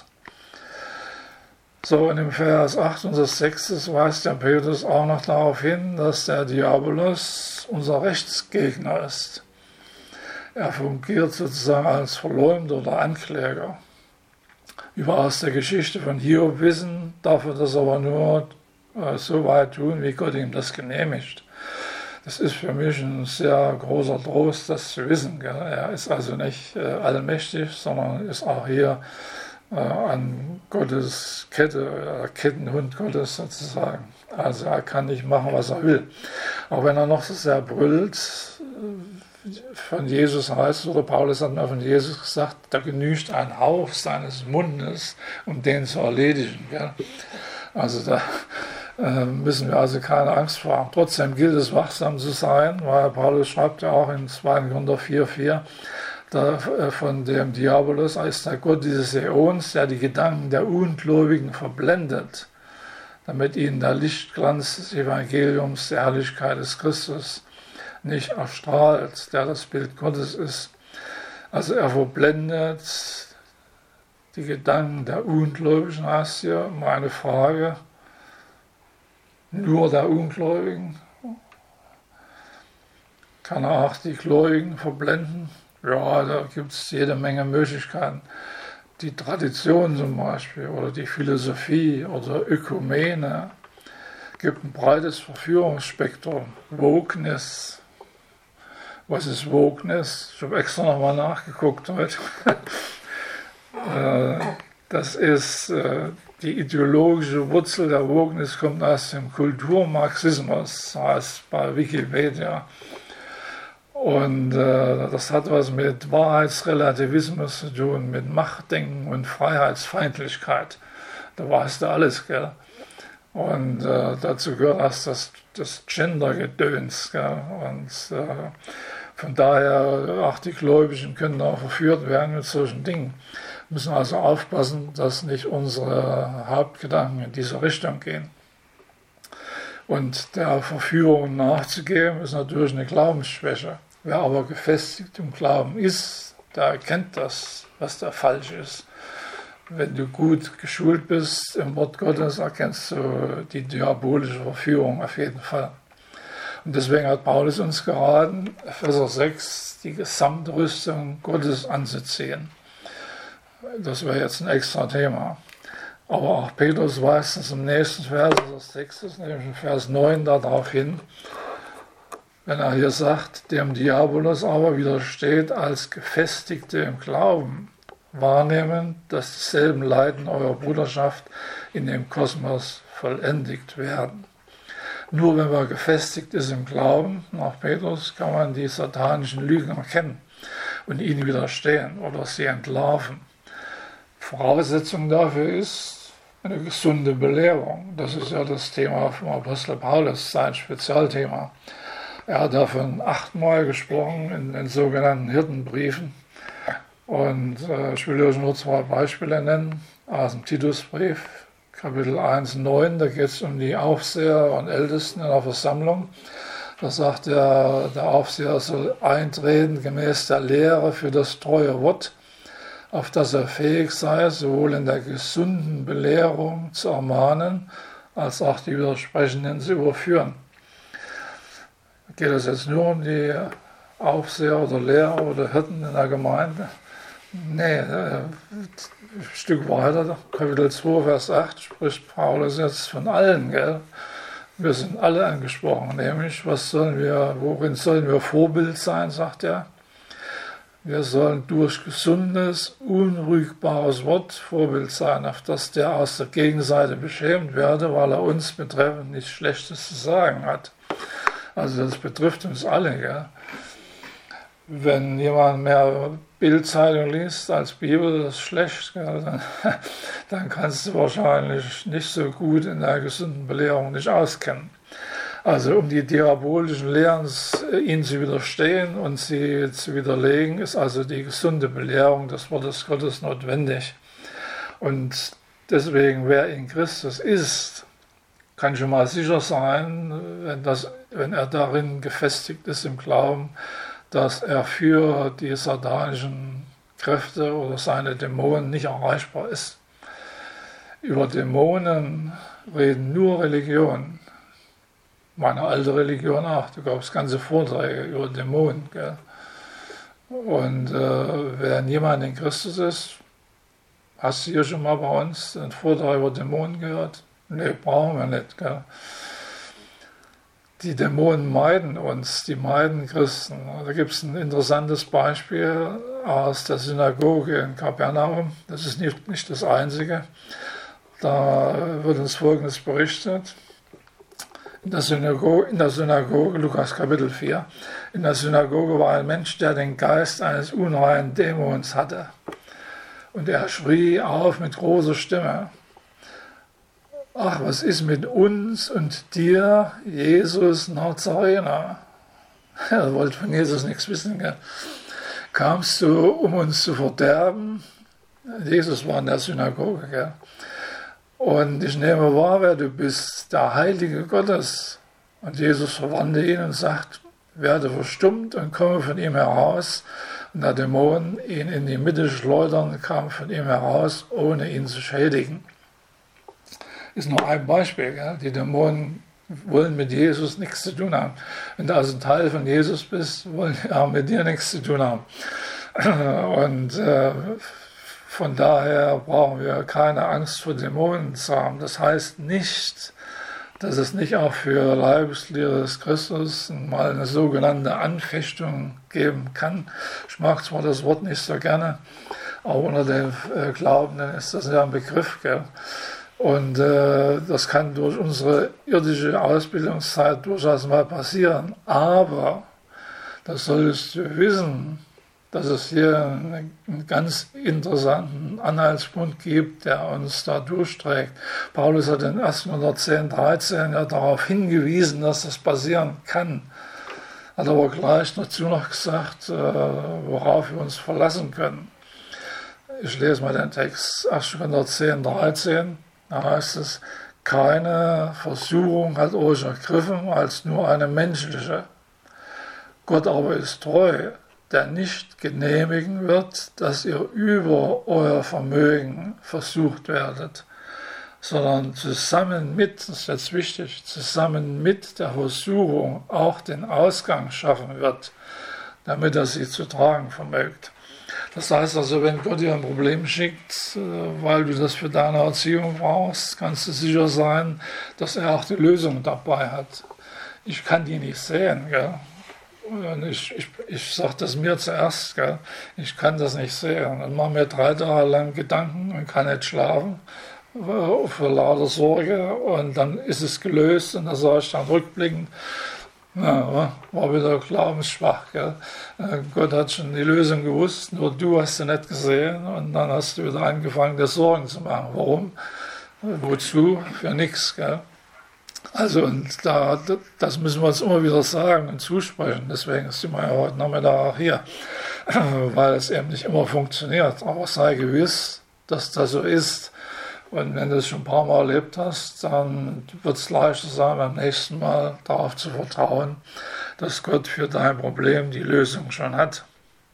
Speaker 2: So, und im Vers acht unseres Textes weist der Petrus auch noch darauf hin, dass der Diabolos unser Rechtsgegner ist. Er fungiert sozusagen als Verleumder oder Ankläger. Wie wir aus der Geschichte von Hiob wissen, darf er das aber nur äh, so weit tun, wie Gott ihm das genehmigt. Das ist für mich ein sehr großer Trost, das zu wissen. Gell? Er ist also nicht äh, allmächtig, sondern ist auch hier äh, an Gottes Kette, äh, Kettenhund Gottes sozusagen. Also er kann nicht machen, was er will. Auch wenn er noch so sehr brüllt, von Jesus heißt, oder Paulus hat mal von Jesus gesagt, da genügt ein Hauch seines Mundes, um den zu erledigen. Gell? Also da müssen wir also keine Angst vor haben. Trotzdem gilt es, wachsam zu sein, weil Paulus schreibt ja auch in zweiter Korinther vier, vier, da, von dem Diabolos ist der Gott dieses Äons, der die Gedanken der Ungläubigen verblendet, damit ihnen der Lichtglanz des Evangeliums, der Herrlichkeit des Christus nicht erstrahlt, der das Bild Gottes ist. Also er verblendet die Gedanken der Ungläubigen, heißt hier meine Frage, nur der Ungläubigen? Kann er auch die Gläubigen verblenden? Ja, da gibt es jede Menge Möglichkeiten. Die Tradition zum Beispiel oder die Philosophie oder Ökumene gibt ein breites Verführungsspektrum. Wokeness. Was ist Wokeness? Ich habe extra nochmal nachgeguckt heute. Das ist die ideologische Wurzel der Wokeness, kommt aus dem Kulturmarxismus, heißt bei Wikipedia. Und äh, das hat was mit Wahrheitsrelativismus zu tun, mit Machtdenken und Freiheitsfeindlichkeit. Da weißt du alles, gell? Und äh, dazu gehört auch das, das Gender-Gedöns, gell? Und äh, von daher, auch die Gläubigen können auch verführt werden mit solchen Dingen. Wir müssen also aufpassen, dass nicht unsere Hauptgedanken in diese Richtung gehen. Und der Verführung nachzugeben, ist natürlich eine Glaubensschwäche. Wer aber gefestigt im Glauben ist, der erkennt das, was da falsch ist. Wenn du gut geschult bist im Wort Gottes, erkennst du die diabolische Verführung auf jeden Fall. Und deswegen hat Paulus uns geraten, Epheser sechs, die Gesamtrüstung Gottes anzuziehen. Das wäre jetzt ein extra Thema. Aber auch Petrus weist es im nächsten Vers des Textes, nämlich in Vers neun, darauf hin, wenn er hier sagt, dem Diabolos aber widersteht als Gefestigte im Glauben, wahrnehmen, dass dieselben Leiden eurer Bruderschaft in dem Kosmos vollendigt werden. Nur wenn man gefestigt ist im Glauben, nach Petrus, kann man die satanischen Lügen erkennen und ihnen widerstehen oder sie entlarven. Voraussetzung dafür ist eine gesunde Belehrung. Das ist ja das Thema vom Apostel Paulus, sein Spezialthema. Er hat davon achtmal gesprochen in den sogenannten Hirtenbriefen. Und äh, ich will euch nur zwei Beispiele nennen aus dem Titusbrief, Kapitel eins, neun. Da geht es um die Aufseher und Ältesten in der Versammlung. Da sagt der, der Aufseher soll eintreten gemäß der Lehre für das treue Wort, auf das er fähig sei, sowohl in der gesunden Belehrung zu ermahnen, als auch die Widersprechenden zu überführen. Geht es jetzt nur um die Aufseher oder Lehrer oder Hirten in der Gemeinde? Nee, ein Stück weiter, Kapitel zwei, Vers acht, spricht Paulus jetzt von allen, gell? Wir sind alle angesprochen, nämlich, was sollen wir, worin sollen wir Vorbild sein, sagt er. Wir sollen durch gesundes, unrügbares Wort Vorbild sein, auf das der aus der Gegenseite beschämt werde, weil er uns betreffend nichts Schlechtes zu sagen hat. Also das betrifft uns alle. Gell? Wenn jemand mehr Bildzeitung liest als Bibel, das ist schlecht, gell? Dann, dann kannst du wahrscheinlich nicht so gut in der gesunden Belehrung nicht auskennen. Also um die diabolischen Lehren ihnen zu widerstehen und sie zu widerlegen, ist also die gesunde Belehrung des Wortes Gottes notwendig. Und deswegen, wer in Christus ist, kann schon mal sicher sein, wenn, das, wenn er darin gefestigt ist im Glauben, dass er für die satanischen Kräfte oder seine Dämonen nicht erreichbar ist. Über Dämonen reden nur Religionen. Meine alte Religion auch, da gab es ganze Vorträge über Dämonen. Gell? Und äh, wenn jemand in Christus ist, hast du hier schon mal bei uns einen Vortrag über Dämonen gehört? Nee, brauchen wir nicht. Gell? Die Dämonen meiden uns, die meiden Christen. Da gibt es ein interessantes Beispiel aus der Synagoge in Kapernaum. Das ist nicht, nicht das einzige. Da wird uns Folgendes berichtet. In der, Synagoge, in der Synagoge, Lukas Kapitel vier, in der Synagoge war ein Mensch, der den Geist eines unreinen Dämons hatte. Und er schrie auf mit großer Stimme: Ach, was ist mit uns und dir, Jesus Nazarener? Er wollte von Jesus nichts wissen. Gell? Kamst du, um uns zu verderben? Jesus war in der Synagoge. Gell? Und ich nehme wahr, wer du bist, der Heilige Gottes. Und Jesus verwandte ihn und sagt: Werde verstummt und komme von ihm heraus. Und der Dämon, ihn in die Mitte schleudern, kam von ihm heraus, ohne ihn zu schädigen. Ist nur ein Beispiel. Gell? Die Dämonen wollen mit Jesus nichts zu tun haben. Wenn du also ein Teil von Jesus bist, wollen die auch mit dir nichts zu tun haben. Und äh, von daher brauchen wir keine Angst vor Dämonen zu haben. Das heißt nicht, dass es nicht auch für Leibesglieder des Christus mal eine sogenannte Anfechtung geben kann. Ich mag zwar das Wort nicht so gerne, aber unter den äh, Glaubenden ist das ja ein Begriff, gell? Und äh, das kann durch unsere irdische Ausbildungszeit durchaus mal passieren. Aber das solltest du wissen, dass es hier einen ganz interessanten Anhaltspunkt gibt, der uns da durchträgt. Paulus hat in ersten Korinther zehn, dreizehn ja darauf hingewiesen, dass das passieren kann. Hat aber gleich dazu noch gesagt, worauf wir uns verlassen können. Ich lese mal den Text, ersten Korinther zehn, dreizehn, da heißt es, keine Versuchung hat euch ergriffen als nur eine menschliche. Gott aber ist treu, der nicht genehmigen wird, dass ihr über euer Vermögen versucht werdet, sondern zusammen mit, das ist jetzt wichtig, zusammen mit der Versuchung auch den Ausgang schaffen wird, damit er sie zu tragen vermögt. Das heißt also, wenn Gott dir ein Problem schickt, weil du das für deine Erziehung brauchst, kannst du sicher sein, dass er auch die Lösung dabei hat. Ich kann die nicht sehen, gell? Und ich, ich, ich sage das mir zuerst, gell? Ich kann das nicht sehen. Und mache mir drei Tage lang Gedanken und kann nicht schlafen für lauter Sorge. Und dann ist es gelöst und da sage ich dann rückblickend, ja, war wieder glaubensschwach. Gell? Gott hat schon die Lösung gewusst, nur du hast sie nicht gesehen. Und dann hast du wieder angefangen, dir Sorgen zu machen. Warum? Wozu? Für nichts. Gell? Also, und da, das müssen wir uns immer wieder sagen und zusprechen. Deswegen sind wir ja heute Nachmittag auch hier, weil es eben nicht immer funktioniert. Aber sei gewiss, dass das so ist. Und wenn du es schon ein paar Mal erlebt hast, dann wird es leichter sein, beim nächsten Mal darauf zu vertrauen, dass Gott für dein Problem die Lösung schon hat.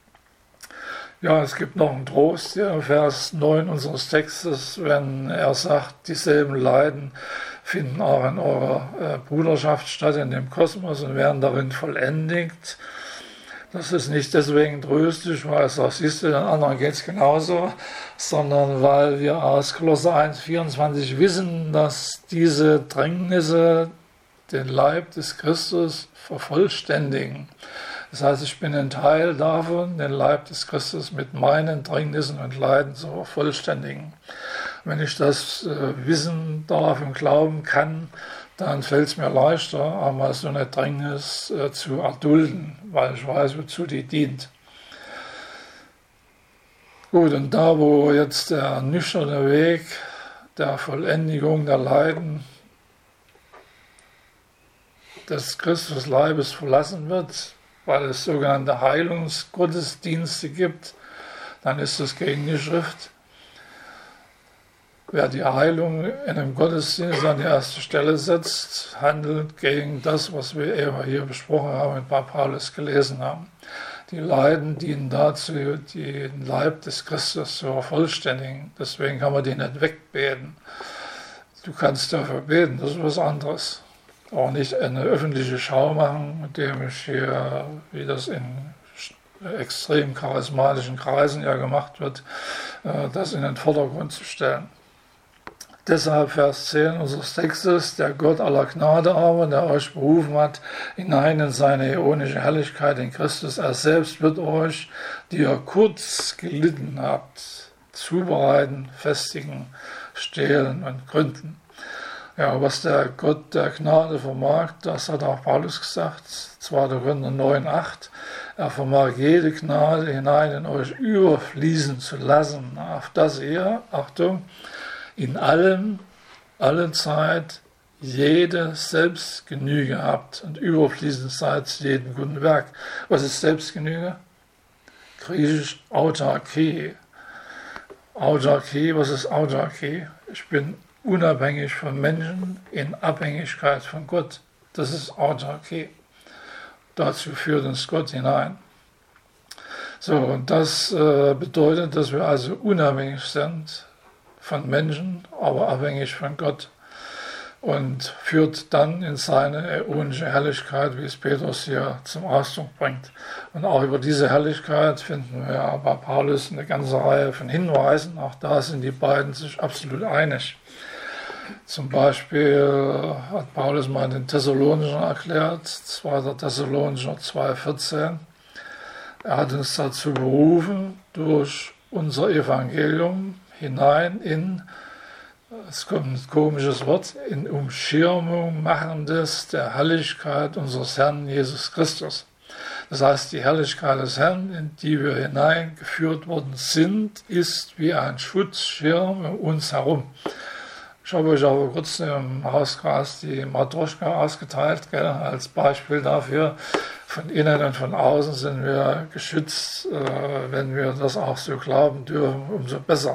Speaker 2: Ja, es gibt noch einen Trost hier im Vers neun unseres Textes, wenn er sagt, dieselben Leiden finden auch in eurer äh, Bruderschaft statt, in dem Kosmos, und werden darin vollendigt. Das ist nicht deswegen tröstlich, weil es auch, siehst du, den anderen geht es genauso, sondern weil wir aus Kolosser eins, vierundzwanzig wissen, dass diese Drängnisse den Leib des Christus vervollständigen. Das heißt, ich bin ein Teil davon, den Leib des Christus mit meinen Drängnissen und Leiden zu vervollständigen. Wenn ich das äh, wissen darf und glauben kann, dann fällt es mir leichter, einmal so eine Drängnis äh, zu erdulden, weil ich weiß, wozu die dient. Gut, und da, wo jetzt der nüchterne Weg der Vollendigung der Leiden des Christusleibes verlassen wird, weil es sogenannte Heilungsgottesdienste gibt, dann ist das gegen die Schrift. Wer die Heilung in einem Gottesdienst an die erste Stelle setzt, handelt gegen das, was wir eben hier besprochen haben und bei Paulus gelesen haben. Die Leiden dienen dazu, den Leib des Christus zu vervollständigen. Deswegen kann man die nicht wegbeten. Du kannst dafür beten, das ist was anderes. Auch nicht eine öffentliche Schau machen, mit dem ich hier, wie das in extrem charismatischen Kreisen ja gemacht wird, das in den Vordergrund zu stellen. Deshalb Vers zehn unseres Textes, der Gott aller Gnade aber, der euch berufen hat, hinein in seine äonische Herrlichkeit in Christus, er selbst wird euch, die ihr kurz gelitten habt, zubereiten, festigen, stehlen und gründen. Ja, was der Gott der Gnade vermag, das hat auch Paulus gesagt, zweiter Korinther neun, acht. Er vermag jede Gnade hinein in euch überfließen zu lassen, auf dass ihr, Achtung, in allem, allen Zeit, jede Selbstgenüge habt und überfließend seid zu jedem guten Werk. Was ist Selbstgenüge? Griechisch Autarkie. Autarkie, was ist Autarkie? Ich bin unabhängig von Menschen, in Abhängigkeit von Gott. Das ist Autarkie. Dazu führt uns Gott hinein. So, und das äh, bedeutet, dass wir also unabhängig sind von Menschen, aber abhängig von Gott. und führt dann in seine äonische Herrlichkeit, wie es Petrus hier zum Ausdruck bringt. Und auch über diese Herrlichkeit finden wir bei Paulus eine ganze Reihe von Hinweisen. Auch da sind die beiden sich absolut einig. Zum Beispiel hat Paulus mal den Thessalonichern erklärt, zweiter Thessalonicher zwei vierzehn. Er hat uns dazu berufen, durch unser Evangelium hinein in, es kommt ein komisches Wort, in Umschirmung machendes der Herrlichkeit unseres Herrn Jesus Christus. Das heißt, die Herrlichkeit des Herrn, in die wir hineingeführt worden sind, ist wie ein Schutzschirm um uns herum. Ich habe euch aber kurz im Hauskreis die Matroschka ausgeteilt, gell, als Beispiel dafür. Von innen und von außen sind wir geschützt, äh, wenn wir das auch so glauben dürfen, umso besser.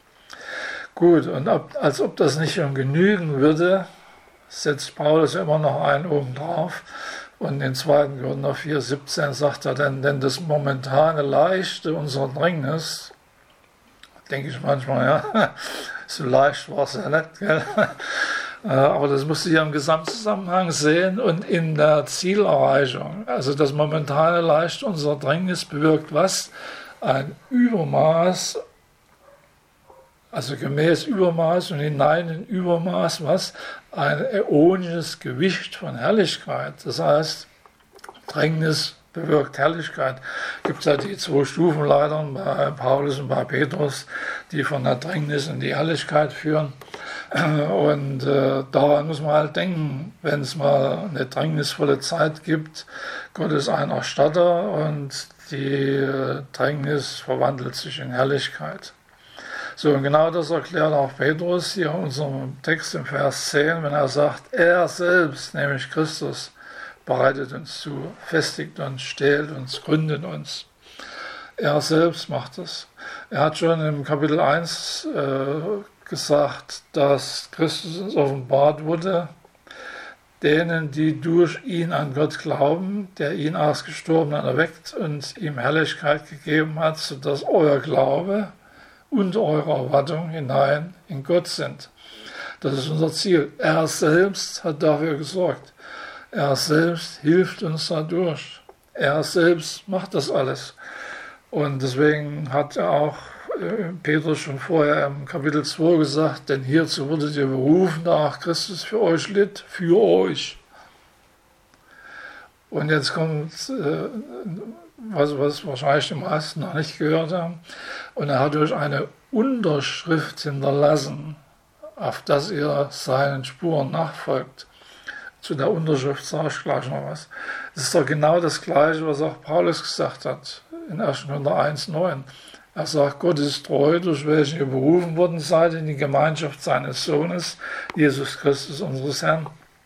Speaker 2: Gut, und ob, als ob das nicht schon genügen würde, setzt Paulus immer noch einen oben drauf. Und in zweiten Korinther vier siebzehn sagt er dann, denn das momentane Leichte unserer Drängnis, denke ich manchmal, ja, so leicht war es ja nicht, gell? Aber das musst du ja im Gesamtzusammenhang sehen und in der Zielerreichung. Also das momentane Leicht unserer Drängnis bewirkt was? Ein Übermaß, also gemäß Übermaß und hinein in Übermaß was? Ein äonisches Gewicht von Herrlichkeit. Das heißt, Drängnis bewirkt Herrlichkeit. Gibt es ja die zwei Stufenleitern bei Paulus und bei Petrus, die von der Drängnis in die Herrlichkeit führen. Und äh, daran muss man halt denken, wenn es mal eine drängnisvolle Zeit gibt. Gott ist ein Erstatter und die äh, Drängnis verwandelt sich in Herrlichkeit. So, und genau das erklärt auch Petrus hier in unserem Text im Vers zehn, wenn er sagt, er selbst, nämlich Christus, bereitet uns zu, festigt uns, stählt uns, gründet uns. Er selbst macht es. Er hat schon im Kapitel eins äh, gesagt, dass Christus uns offenbart wurde, denen, die durch ihn an Gott glauben, der ihn aus Gestorbenen erweckt und ihm Herrlichkeit gegeben hat, sodass euer Glaube und eure Erwartung hinein in Gott sind. Das ist unser Ziel. Er selbst hat dafür gesorgt. Er selbst hilft uns dadurch. Er selbst macht das alles. Und deswegen hat er auch äh, Petrus schon vorher im Kapitel zwei gesagt, denn hierzu wurdet ihr berufen, da auch Christus für euch litt, für euch. Und jetzt kommt, äh, was, was wahrscheinlich die meisten noch nicht gehört haben, und er hat euch eine Unterschrift hinterlassen, auf das ihr seinen Spuren nachfolgt. Zu der Unterschrift sage ich gleich noch was. Das ist doch genau das Gleiche, was auch Paulus gesagt hat in erster Korinther eins neun. Er sagt, Gott ist treu, durch welchen ihr berufen worden seid in die Gemeinschaft seines Sohnes, Jesus Christus, unseres Herrn.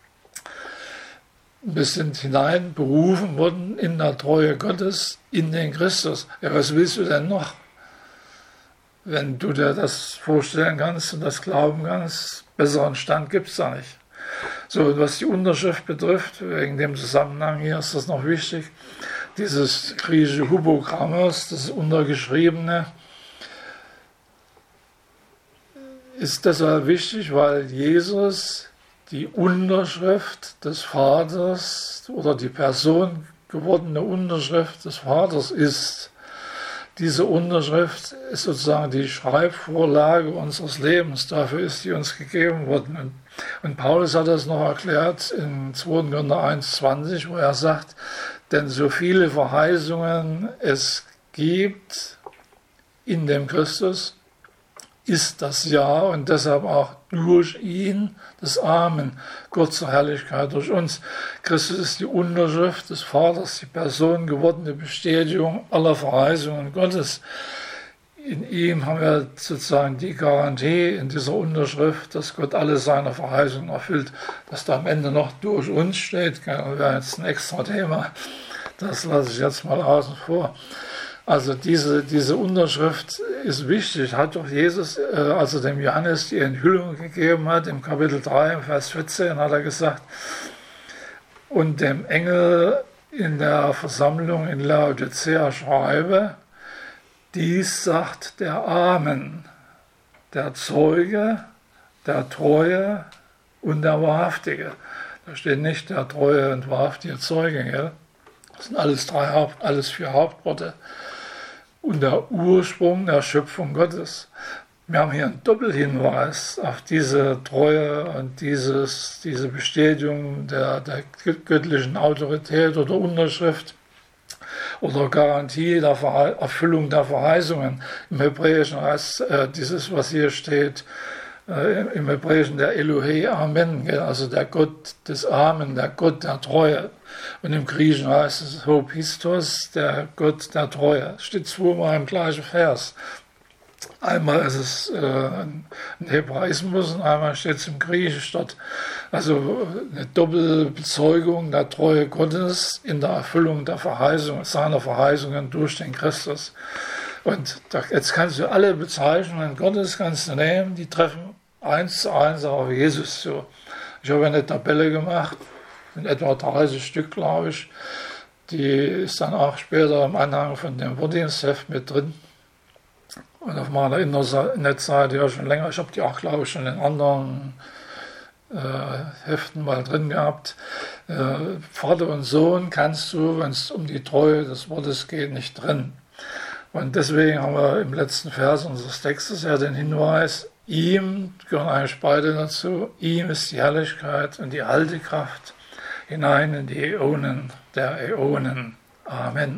Speaker 2: Wir sind hinein berufen worden in der Treue Gottes, in den Christus. Ja, was willst du denn noch? Wenn du dir das vorstellen kannst und das glauben kannst, besseren Stand gibt es da nicht. So, und was die Unterschrift betrifft, wegen dem Zusammenhang hier ist das noch wichtig, dieses griechische Hypogrammos, das Untergeschriebene, ist deshalb wichtig, weil Jesus die Unterschrift des Vaters oder die Person gewordene Unterschrift des Vaters ist. Diese Unterschrift ist sozusagen die Schreibvorlage unseres Lebens, dafür ist sie uns gegeben worden. Und, und Paulus hat das noch erklärt in zweiter Korinther eins zwanzig, wo er sagt, denn so viele Verheißungen es gibt in dem Christus, ist das Ja und deshalb auch durch ihn das Amen, Gott zur Herrlichkeit durch uns. Christus ist die Unterschrift des Vaters, die Person gewordene Bestätigung aller Verheißungen Gottes. In ihm haben wir sozusagen die Garantie in dieser Unterschrift, dass Gott alle seine Verheißungen erfüllt. Dass da am Ende noch durch uns steht, wäre jetzt ein extra Thema. Das lasse ich jetzt mal außen vor. Also diese, diese Unterschrift ist wichtig, hat doch Jesus, äh, als er dem Johannes die Enthüllung gegeben hat, im Kapitel drei, im Vers vierzehn, hat er gesagt, und dem Engel in der Versammlung in Laodicea schreibe, dies sagt der Amen, der Zeuge, der Treue und der Wahrhaftige. Da steht nicht der treue und wahrhaftige Zeuge. Gell? Das sind alles drei Haupt, alles vier Hauptworte. Und der Ursprung der Schöpfung Gottes. Wir haben hier einen Doppelhinweis auf diese Treue und dieses, diese Bestätigung der, der göttlichen Autorität oder Unterschrift oder Garantie der Verhe- Erfüllung der Verheißungen. Im Hebräischen heißt äh, dieses, was hier steht, äh, im Hebräischen der Elohe Amen, gell? Also der Gott des Amen, der Gott der Treue. Und im Griechischen heißt es Hopistos, der Gott der Treue. Das steht zweimal im gleichen Vers. Einmal ist es äh, ein Hebraismus und einmal steht es im Griechisch dort. Also eine Doppelbezeugung der Treue Gottes in der Erfüllung der Verheißung, seiner Verheißungen durch den Christus. Und da, jetzt kannst du alle Bezeichnungen Gottes kannst du nehmen, die treffen eins zu eins auf Jesus zu. Ich habe eine Tabelle gemacht, in etwa dreißig Stück, glaube ich. Die ist dann auch später im Anhang von dem Wortdienstheft mit drin. Und auf meiner Internetseite ja schon länger, ich habe die auch, glaube ich, schon in anderen äh, Heften mal drin gehabt. Äh, Vater und Sohn kannst du, wenn es um die Treue des Wortes geht, nicht trennen. Und deswegen haben wir im letzten Vers unseres Textes ja den Hinweis, ihm gehören eigentlich beide dazu, ihm ist die Herrlichkeit und die alte Kraft hinein in die Äonen der Äonen. Amen.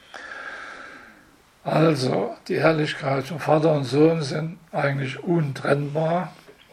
Speaker 2: Also, die Herrlichkeit von Vater und Sohn sind eigentlich untrennbar,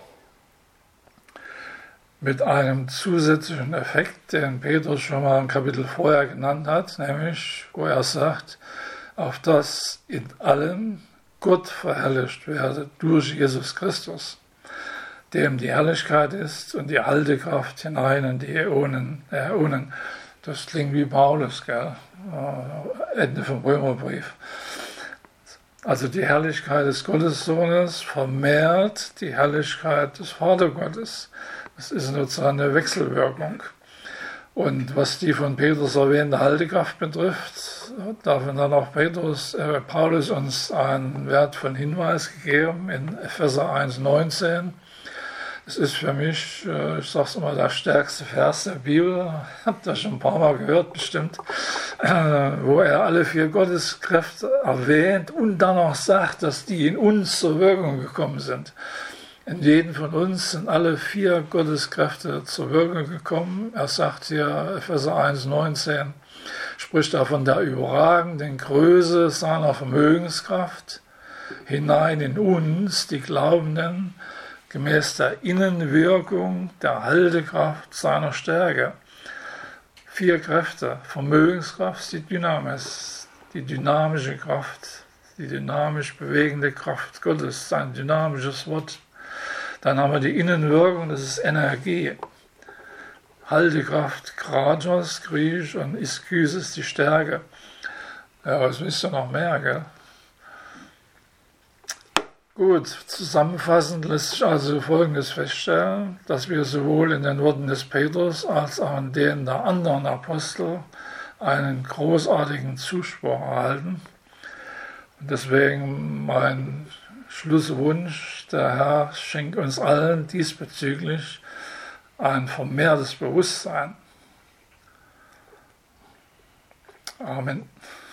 Speaker 2: mit einem zusätzlichen Effekt, den Petrus schon mal ein Kapitel vorher genannt hat, nämlich, wo er sagt, auf das in allem Gott verherrlicht werde durch Jesus Christus, dem die Herrlichkeit ist und die alte Kraft hinein in die Äonen der Äonen. Das klingt wie Paulus, gell? Ende vom Römerbrief. Also die Herrlichkeit des Gottessohnes vermehrt die Herrlichkeit des Vatergottes. Das ist sozusagen eine Wechselwirkung. Und was die von Petrus erwähnte Haltekraft betrifft, darf dann auch Petrus, äh, Paulus uns einen wertvollen Hinweis gegeben in Epheser eins neunzehn. Es ist für mich, äh, ich sage es immer, der stärkste Vers der Bibel. Habt ihr schon ein paar Mal gehört, bestimmt, äh, wo er alle vier Gotteskräfte erwähnt und dann auch sagt, dass die in uns zur Wirkung gekommen sind. In jedem von uns sind alle vier Gotteskräfte zur Wirkung gekommen. Er sagt hier, Epheser eins neunzehn, spricht da von der überragenden Größe seiner Vermögenskraft hinein in uns, die Glaubenden, gemäß der Innenwirkung der Haltekraft seiner Stärke. Vier Kräfte, Vermögenskraft, die Dynamis, die dynamische Kraft, die dynamisch bewegende Kraft Gottes, sein dynamisches Wort. Dann haben wir die Innenwirkung, das ist Energie. Haltekraft, Kratos, Griechisch, und Iskysis, die Stärke. Ja, was wisst ihr noch mehr, gell? Gut, zusammenfassend lässt sich also Folgendes feststellen, dass wir sowohl in den Worten des Petrus als auch in denen der anderen Apostel einen großartigen Zuspruch erhalten. Und deswegen mein Schlusswunsch, der Herr schenkt uns allen diesbezüglich ein vermehrtes Bewusstsein. Amen.